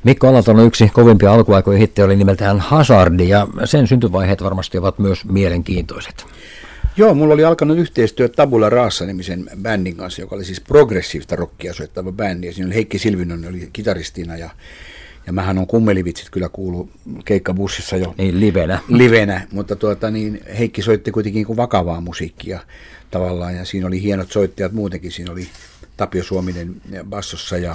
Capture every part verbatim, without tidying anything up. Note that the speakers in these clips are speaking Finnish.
Mikko Alatalon yksi kovimpia alkuaikojen hittejä oli nimeltään Hazardi, ja sen syntyvaiheet varmasti ovat myös mielenkiintoiset. Joo, mulla oli alkanut yhteistyö Tabula Rasa-nimisen bändin kanssa, joka oli siis progressiivista rockia soittava bändi, ja siinä oli Heikki Silvinonen oli kitaristina, ja, ja mähän on Kummelivitsit kyllä kuulu keikkabussissa jo. Niin, livenä. Livenä, mutta tuota, niin Heikki soitti kuitenkin kuin vakavaa musiikkia tavallaan, ja siinä oli hienot soittajat muutenkin, siinä oli Tapio Suominen bassossa, ja,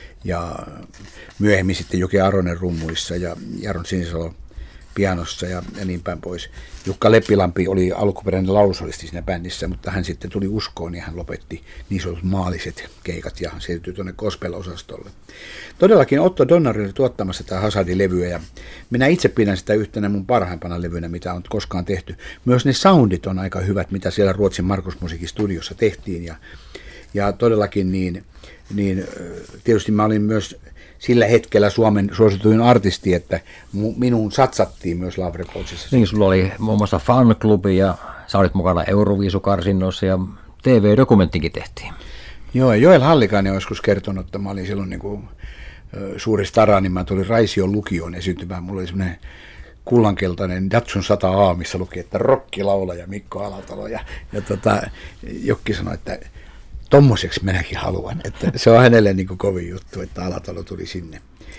ja myöhemmin sitten Joke Aronen rummuissa, ja Jaron Sinisalo pianossa ja, ja niin päin pois. Jukka Leppilampi oli alkuperäinen laulusolisti siinä bändissä, mutta hän sitten tuli uskoon ja hän lopetti niin sanotut maalliset keikat ja siirtyi tuonne gospel-osastolle. Todellakin Otto Donnari oli tuottamassa tätä Hazardi-levyä ja minä itse pidän sitä yhtenä mun parhaimpana levynä, mitä on koskaan tehty. Myös ne soundit on aika hyvät, mitä siellä Ruotsin Markus Musiikin studiossa tehtiin ja, ja todellakin niin, niin tietysti mä olin myös sillä hetkellä Suomen suosituin artisti, että minuun satsattiin myös Love Recordsissa. Niin, sulla oli muun muassa fanklubi ja sä olit mukana Euroviisukarsinnoissa ja T V-dokumenttikin tehtiin. Joo, ja Joel Hallikainen on joskus kertonut, että mä olin silloin niin kuin suuri stara, niin mä tulin Raision lukioon esiintymään. Mulla oli semmoinen kullankeltainen Datsun sata A, missä luki, että rokkilaulaja Mikko Alatalo. Ja, ja tota, Jokki sanoi, että tommoseksi minäkin haluan. Että se on hänelle niin kuin kovin juttu, että Alatalo tuli sinne.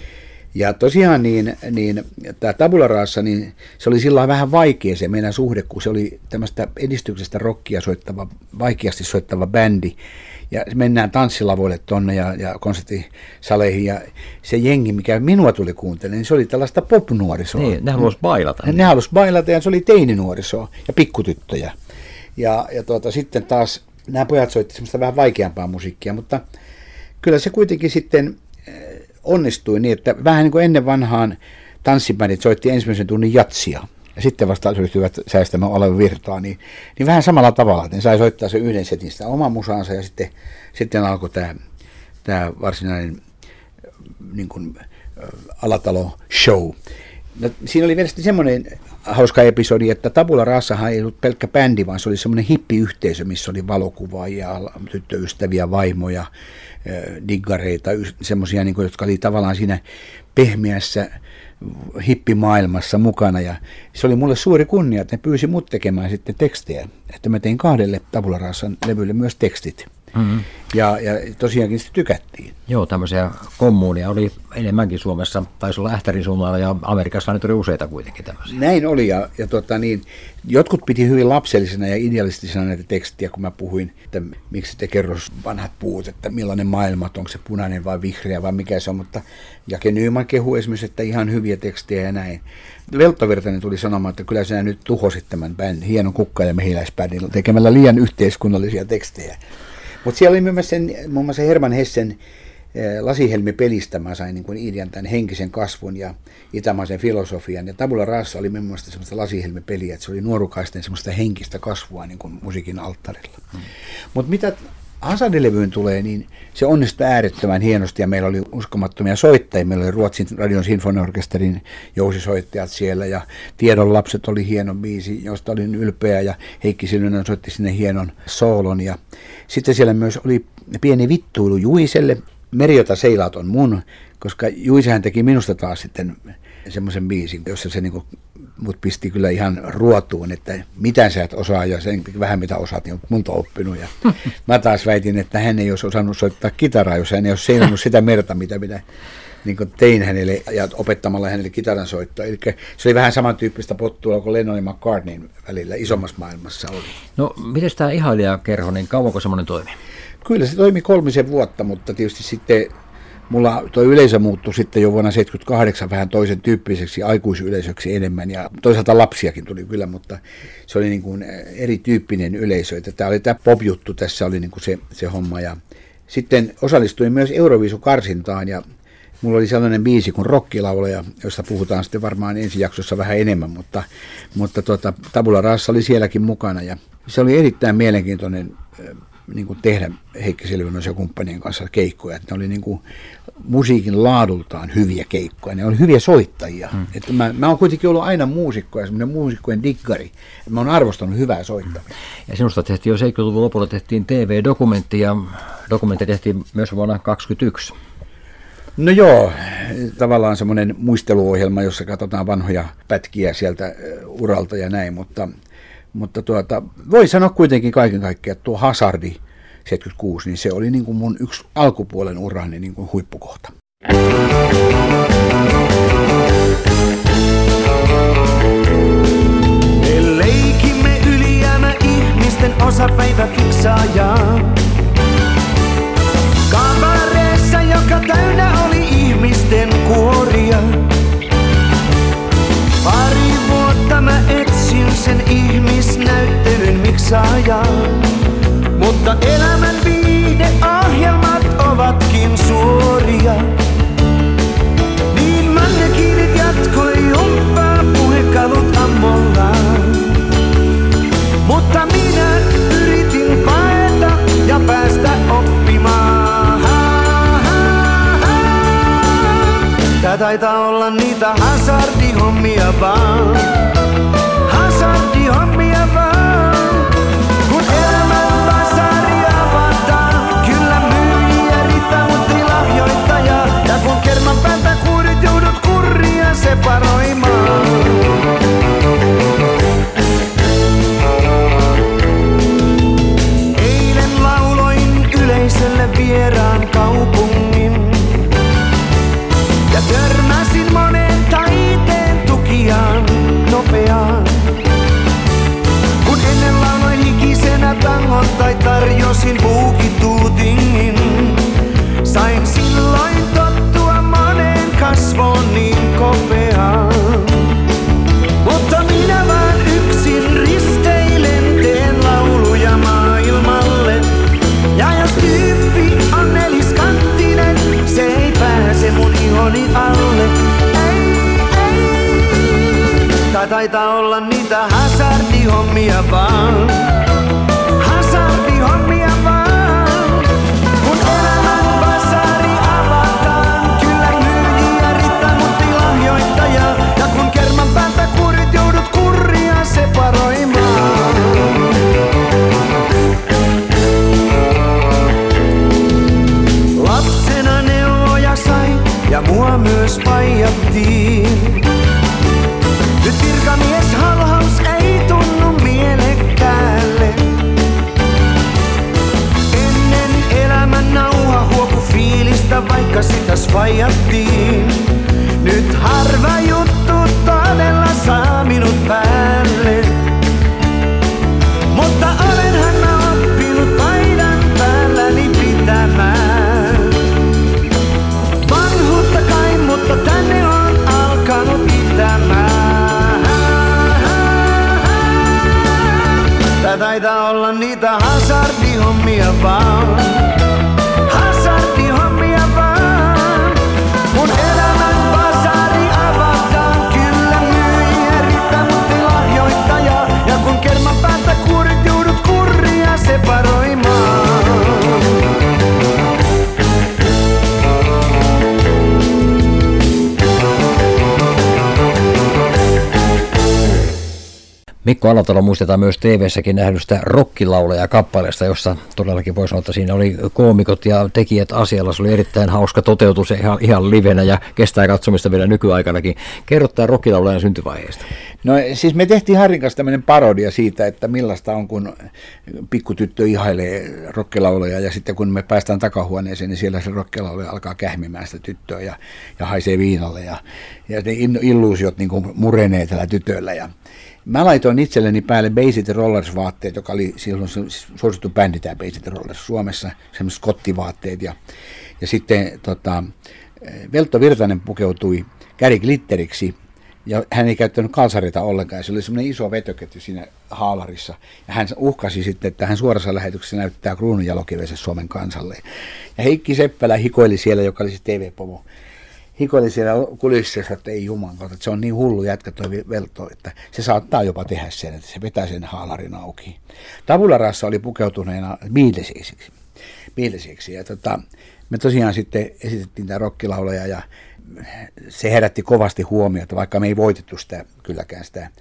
Ja tosiaan niin, niin tämä Tabula Rasa, niin se oli sillä vähän vaikea se meidän suhde, kun se oli tämmöistä edistyksestä rockia soittava, vaikeasti soittava bändi. Ja mennään tanssilavoille tonne ja, ja konserttisaleihin ja se jengi, mikä minua tuli kuuntelemaan, niin se oli tällaista popnuorisoa. Niin, ne halusi bailata. Ne, ne halusi bailata ja se oli teininuorisoa ja pikkutyttöjä. Ja, ja tuota, sitten taas nämä pojat soitti semmoista vähän vaikeampaa musiikkia, mutta kyllä se kuitenkin sitten onnistui niin, että vähän niin kuin ennen vanhaan tanssibändit soitti ensimmäisen tunnin jatsia. Ja sitten vasta ryhtyivät säästämään olevan virtaa, niin, niin vähän samalla tavalla, että ne sai soittaa sen yhden setin sitä oman musaansa ja sitten, sitten alkoi tämä, tämä varsinainen niin kuin, Alatalo show. No, siinä oli mielestäni semmoinen hauska episodi, että Tabula Rasahan ei ollut pelkkä bändi, vaan se oli semmoinen hippiyhteisö, missä oli valokuvaajia, tyttöystäviä, vaimoja, diggareita, semmoisia, niin kuin, jotka oli tavallaan siinä pehmeässä hippimaailmassa mukana ja se oli mulle suuri kunnia, että ne pyysi mut tekemään sitten tekstejä, että mä tein kahdelle Tabula Rasan levylle myös tekstit. Mm-hmm. Ja, ja tosiaankin sitä tykättiin. Joo, tämmöisiä kommuunia oli enemmänkin Suomessa, taisi olla Ähtärin suunnalla ja Amerikassa nyt oli useita kuitenkin tämmöisiä. Näin oli ja, ja tota niin, jotkut piti hyvin lapsellisena ja idealistisena näitä tekstiä, kun mä puhuin, että miksi te kerro vanhat puut, että millainen maailma, onko se punainen vai vihreä vai mikä se on, mutta Jake Nyman kehui esimerkiksi, että ihan hyviä tekstejä ja näin. Veltto Virtanen tuli sanomaan, että kyllä sinä nyt tuhosit tämän bändin, hienon kukka- ja mehiläisbändin tekemällä liian yhteiskunnallisia tekstejä. Mutta siellä oli myös sen, muun muassa Herman Hessen Lasihelmi-pelistä mä sain niin kuin idean tämän henkisen kasvun ja itämaisen filosofian. Ja Tabula Rasa oli minun mielestä semmoista Lasihelmi-peliä, että se oli nuorukaisten semmoista henkistä kasvua niin kuin musiikin alttarilla. Mm. Mutta mitä Hazardi-levyyn tulee, niin se onnistui äärettömän hienosti ja meillä oli uskomattomia soittajia. Meillä oli Ruotsin radion sinfoniaorkesterin jousisoittajat siellä ja Tiedon lapset oli hieno biisi, josta olin ylpeä ja Heikki Silvinen soitti sinne hienon soolon. Ja sitten siellä myös oli pieni vittuilu Juiselle. Meriota seilaat on mun, koska Juisehän teki minusta taas sitten semmoisen biisin, jossa se niinku mut pisti kyllä ihan ruotuun, että mitä sä et osaa ja sen vähän mitä osaat, niin multa oppinut. Ja mä taas väitin, että hän ei olisi osannut soittaa kitaraa, jos hän ei olisi seinannut sitä merta, mitä minä niin tein hänelle ja opettamalla hänelle kitaran soittaa. Eli se oli vähän samantyyppistä pottua kuin Lennon ja McCartneyn välillä isommassa maailmassa oli. No, miten tämä ihailijakerho, niin kauanko semmoinen toimi? Kyllä se toimi kolmisen vuotta, mutta tietysti sitten mulla tuo yleisö muuttui sitten jo vuonna seitsemänkymmentäkahdeksan vähän toisen tyyppiseksi aikuisyleisöksi enemmän ja toisaalta lapsiakin tuli kyllä, mutta se oli niin kuin erityyppinen yleisö. Että tämä oli tämä pop-juttu, tässä oli niin kuin se, se homma ja sitten osallistuin myös Euroviisukarsintaan ja mulla oli sellainen biisi kuin Rokkilaulaja, josta puhutaan sitten varmaan ensi jaksossa vähän enemmän, mutta, mutta tuota, Tabula Rasa oli sielläkin mukana ja se oli erittäin mielenkiintoinen niin kuin tehdä Heikki Silvinosen ja kumppanien kanssa keikkoja. Että ne oli niin kuin musiikin laadultaan hyviä keikkoja. Ne oli hyviä soittajia. Hmm. Että mä, mä oon kuitenkin ollut aina muusikko ja semmoinen muusikkojen diggari. Mä oon arvostanut hyvää soittamista. Ja sinusta tehtiin jo seitsemänkymmentäluvun lopulla tehtiin T V-dokumentti ja dokumentti tehtiin myös vuonna kaksikymmentäyksi. No joo, tavallaan semmoinen muisteluohjelma, jossa katsotaan vanhoja pätkiä sieltä uralta ja näin, mutta, mutta tuota, voi sanoa kuitenkin kaiken kaikkiaan, että tuo Hazardi seitsemänkymmentäkuusi, niin se oli niin kuin mun yksi alkupuolen urani niin kuin huippukohta. Me leikimme ylijäämä ihmisten osapäivä fiksaajaa. Kamareessa, joka täynnä oli ihmisten kuoria. Pari vuotta mä etsin sen ihmisnäyttelyn miksaajaa. Mutta elämän viihdeohjelmat ovatkin suoria. Niin mannekiinit jatkoi humppaa puhekalut ammollaan. Mutta minä yritin paeta ja päästä oppimaan. Tää taitaa olla niitä hazardihommia vaan. Hazardihommia vaan. Kun elämän basari avataan, kyllä myyjiä riittää, mut ei lahjoittajaa. Ja kun kerman päältä kuurit joudut kurria separoimaan. Eilen lauloin yleisölle vieraan kaupungin. Ja törmäsin monen taiteen tukijaan nopeaan. Kun ennen lauloin hikisenä tangon tai tarjosin buukituutingin. Sain silloin tottua monen kasvoon niin kopeaan. Mutta minä vaan yksin risteilen, teen lauluja maailmalle. Ja jos tyyppi on neliskanttinen, se ei pääse mun ihoni alle. Ei, ei. Tää taitaa olla niitä hazardihommia vaan. Hazardihommia vaan. Kun elämän basari avataan, kyllä myyjiä riittää, mut ei lahjoittajaa. Ja kun kerman päältä kuurit joudut kurria separoimaan. Lapsena neuvoja sai ja mua myös paijattiin. Nyt virkamieshalhaus ei tunnu mielekkäälle. Ennen elämän nauha huoku fiilistä, vaikka sitä svaijattiin. Nyt harva juttu todella saa minut päälle. Mutta olenhan mä oppinut paidan päälläni pitämään. Vanhuutta kai, mutta tänne on alkanut itämään. Tää taitaa olla niitä hazardihommia vaan. Hazardihommia vaan. Kun elämän basari avataan, kyllä myyjiä riittää, mut ei lahjoittajaa. Ja kun kerman päältä kuurit joudut kurria separoimaan. Mikko Alatalo muistetaan myös T V:ssäkin nähdystä rockilauleja-kappaleesta, jossa todellakin voi sanoa, että siinä oli koomikot ja tekijät asialla. Se oli erittäin hauska toteutus ihan, ihan livenä ja kestää katsomista vielä nykyaikanakin. Kerro tämä rockilaulejan syntyvaiheesta. No siis me tehtiin Harrin kanssa tämmöinen parodia siitä, että millaista on, kun pikkutyttö ihailee rockilauleja ja sitten kun me päästään takahuoneeseen, niin siellä se rockilauleja alkaa kähmimään sitä tyttöä ja, ja haisee viinalle ja, ja ne illuusiot niin kuin murenee tällä tytöllä. Ja mä laitoin itselleni päälle Bay City Rollers-vaatteet, joka oli silloin suosittu bändi tämä Bay City Rollers Suomessa, semmoiset skottivaatteet. Ja, ja sitten tota, Veltto Virtanen pukeutui Gary Glitteriksi ja hän ei käyttänyt kalsareita ollenkaan. Se oli semmoinen iso vetoketju siinä haalarissa. Ja hän uhkasi sitten, että hän suorassa lähetyksessä näyttää kruununjalokivensä Suomen kansalle. Ja Heikki Seppälä hikoili siellä, joka oli se T V-pomo. Hikoili siellä kulississa, että ei juman kautta, että se on niin hullu jätkä toi Veltto, että se saattaa jopa tehdä sen, että se vetää sen haalarin auki. Tabula Rasa oli pukeutuneena Beatlesiksi. Beatlesiksi. Ja tota, me tosiaan sitten esitettiin tämä rockilauleja ja se herätti kovasti huomiota, vaikka me ei voitettu sitä, kylläkään sitä,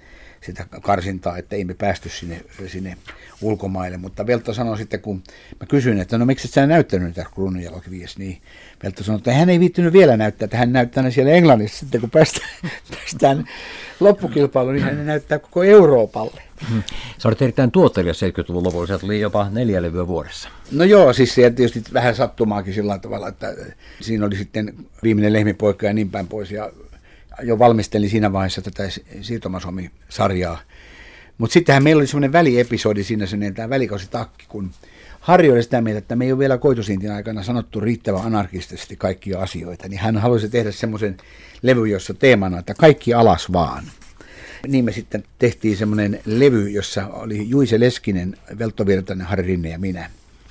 sitä karsintaa, että ei me päästy sinne, sinne ulkomaille. Mutta Velto sanoi sitten, kun mä kysyin, että no miksi et sä näyttänyt niitä kruununjalokiviässä, niin Velto sanoi, että hän ei viittynyt vielä näyttää, että hän näyttää ne siellä Englannissa sitten, kun päästään, päästään loppukilpailuun, niin hän näyttää koko Euroopalle. Hmm. Sä olit erittäin tuottelias seitsemänkymmentäluvun lopulla, sieltä tuli jopa neljä levyä vuodessa. No joo, siis se tietysti vähän sattumaakin sillä tavalla, että siinä oli sitten Viimeinen lehmipoika ja niin päin pois, ja jo valmistelin siinä vaiheessa tätä Siirtoma Suomi-sarjaa. Mutta sittenhän meillä oli semmoinen väliepisodi siinä, semmoinen tämä välikausitakki, kun Harri oli sitä mieltä, että me ei ole vielä Koitusintin aikana sanottu riittävän anarkistisesti kaikkia asioita, niin hän halusi tehdä semmoisen levy, jossa teemana, että kaikki alas vaan. Niin me sitten tehtiin semmoinen levy, jossa oli Juise Leskinen, Velto Virtanen, Harri Rinne ja minä.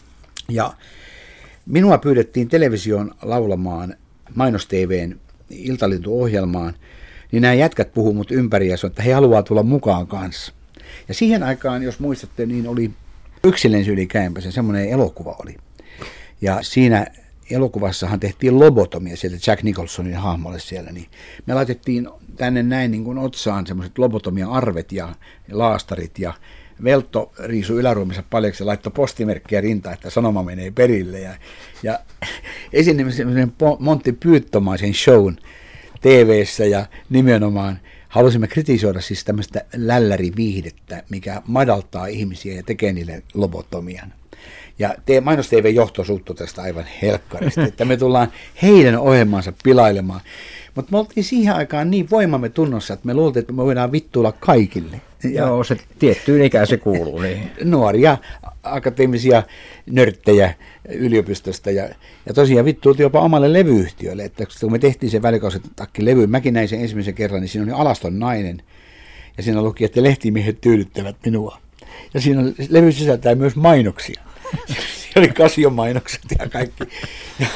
Ja minua pyydettiin televisioon laulamaan Mainos-T V:n Iltalintu-ohjelmaan, niin nämä jätkät puhuu mut ympäri ja sanoo, että he haluaa tulla mukaan kanssa. Ja siihen aikaan, jos muistatte, niin oli Yksi lensi yli Käenpäsen, semmoinen elokuva oli. Ja siinä elokuvassahan tehtiin lobotomia sieltä Jack Nicholsonin hahmolle siellä, niin me laitettiin tänne näin niin kuin otsaan semmoiset lobotomia-arvet ja laastarit, ja Velto riisui yläruumensa paljaksi ja laittoi postimerkkiä rintaan, että sanoma menee perille. Ja, ja esitimme semmoisen Monty Pythonmaisen shown T V:ssä ja nimenomaan halusimme kritisoida siis tämmöistä lälläriviihdettä, mikä madaltaa ihmisiä ja tekee niille lobotomian. Ja te, Mainos-T V johto suuttui tästä aivan helkkarista, että me tullaan heidän ohjelmansa pilailemaan. Mutta me oltiin siihen aikaan niin voimamme tunnossa, että me luultiin, että me voidaan vittuilla kaikille. Ja joo, se tiettyyn ikään se kuuluu. Niin. Nuoria akateemisia nörttejä yliopistosta ja, ja tosiaan vittuiltiin jopa omalle levyyhtiölle. Että kun me tehtiin se Välikausitakki-levy, mäkin näin sen ensimmäisen kerran, niin siinä oli alaston nainen ja siinä luki, että lehtimiehet tyydyttävät minua. Ja siinä levy sisältää myös mainoksia. Siinä oli Casio-mainokset ja kaikki. Ja,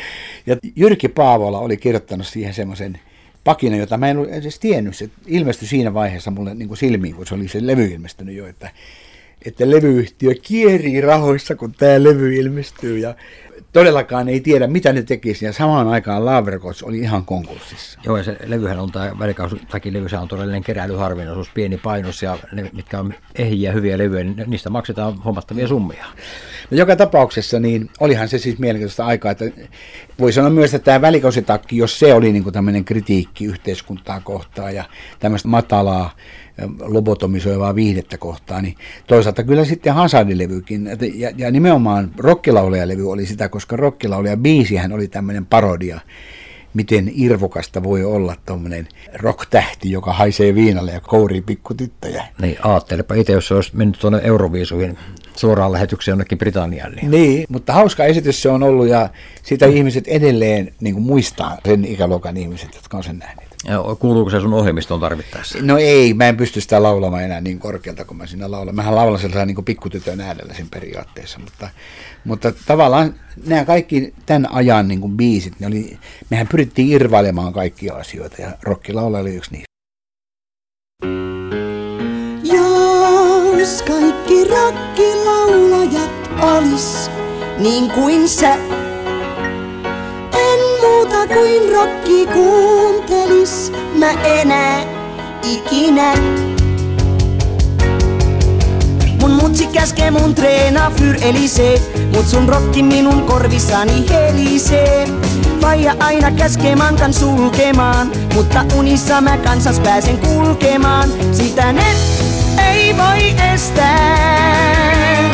ja Jyrki Paavola oli kirjoittanut siihen semmoisen pakina, jota mä en ollut edes tiennyt. Se ilmestyi siinä vaiheessa mulle niin kuin silmiin, kun se oli se levy ilmestynyt jo, että, että levyyhtiö kierii rahoissa, kun tämä levy ilmestyy. Ja todellakaan ei tiedä, mitä ne tekisi. Ja samaan aikaan Love Records oli ihan konkurssissa. Joo, ja se levyhän on, tämä Välikausitakki-levy, se on todellinen keräilyharvinaisuus, pieni painos, ja ne, mitkä on ehjiä, hyviä levyjä, niin niistä maksetaan huomattavia summia. No, joka tapauksessa niin olihan se siis mielenkiintoista aikaa, että voi sanoa myös, että tämä Välikausitakki, jos se oli niin kuin tämmöinen kritiikki yhteiskuntaa kohtaan ja tämmöistä matalaa, lobotomisoivaa viihdettä kohtaan, niin toisaalta kyllä sitten Hazardilevykin, ja, ja nimenomaan Rokkilaulaja-levy oli sitä, koska Rokkilaulaja-biisihän oli tämmöinen parodia, miten irvokasta voi olla tuommoinen rock-tähti, joka haisee viinalle ja kourii pikkutyttöjä. Niin, ajattelepa itse, jos se olisi mennyt tuonne Euroviisuihin suoraan lähetykseen jonnekin Britanniaan. Niin. niin, mutta hauska esitys se on ollut, ja sitä ihmiset edelleen niin kuin muistaa, sen ikäluokan ihmiset, jotka on sen nähneet. Ja kuuluuko se sun ohjelmistoon tarvittaessa? No ei, mä en pysty sitä laulamaan enää niin korkealta kuin mä siinä laulan. Mähän laulan sellaisen niin kuin pikkutytön äänellä sen periaatteessa, mutta, mutta tavallaan nämä kaikki tämän ajan niin kuin biisit, ne oli, mehän pyrittiin irvailemaan kaikkia asioita ja Rokkilaula oli yksi niistä. Jos kaikki rokkilaulajat olis niin kuin sä, muuta kuin rokki kuuntelis mä enää ikinä. Mun mutsi käskee mun treenaa fyr elisee, mut sun rokki minun korvissani helisee. Vaija aina käskee mankan sulkemaan, mutta unissa mä kansas pääsen kulkemaan. Sitä ne ei voi estää.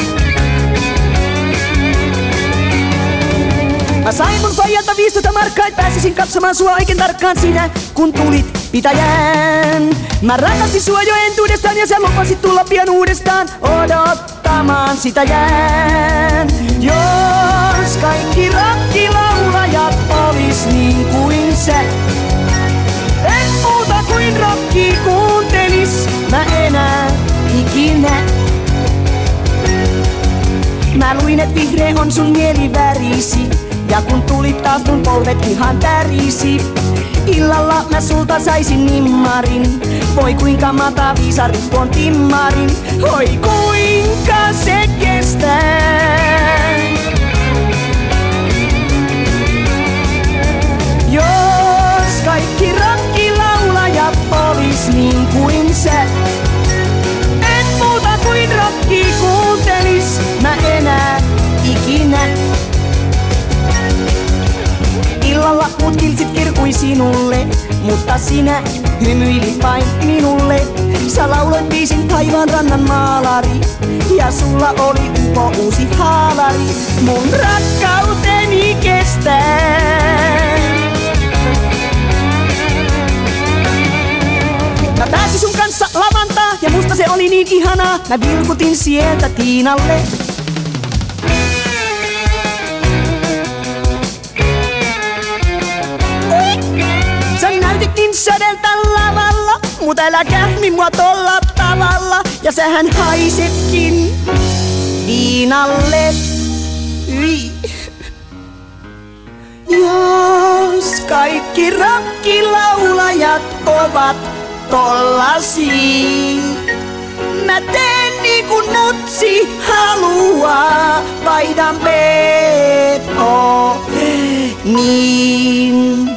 Mä sain mun faijalta viisitoista markkaa, et pääsisin katsomaan sua oikein tarkkaan sinä, kun tulit pitäjään. Mä rakastin sua jo entuudestaan ja sä lupasit tulla pian uudestaan, odottamaan sitä jään. Jos kaikki rokkilaulajat olis niin kuin sä, en muuta kuin rokki kuuntelis mä enää ikinä. Mä luin, et vihreä on sun mielivärisi, ja kun tulit taas mun polvet ihan tärisi. Illalla mä sulta saisin nimmarin, voi kuinka mataa viisarit tuon timmarin. Oi kuinka se kestää. Jos kaikki rokkilaulajat olis niin kuin sä, muut kiltsit kirkui sinulle, mutta sinä hymyilit vain minulle. Sä lauloit biisin taivaan rannan maalari, ja sulla oli upo uusi haalari. Mun rakkauteni kestää. Mä pääsin sun kanssa lavantaa, ja musta se oli niin ihanaa. Mä vilkutin sieltä Tiinalle. Sä näytit niin södeltä lavalla, mut älä kähmi mua tolla tavalla. Ja sähän haisetkin Tiinalle. Yi. Jos kaikki rockilaulajat ovat tollasi, mä teen niin kun mutsi haluaa, vaihdan B O niin.